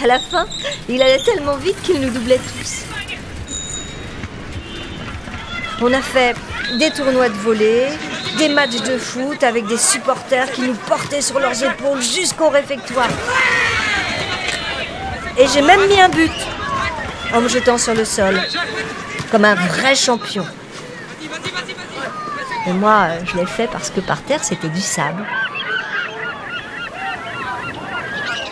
À la fin, il allait tellement vite qu'il nous doublait tous. On a fait des tournois de volley, des matchs de foot avec des supporters qui nous portaient sur leurs épaules jusqu'au réfectoire. Et j'ai même mis un but en me jetant sur le sol, comme un vrai champion. Et moi, je l'ai fait parce que par terre, c'était du sable.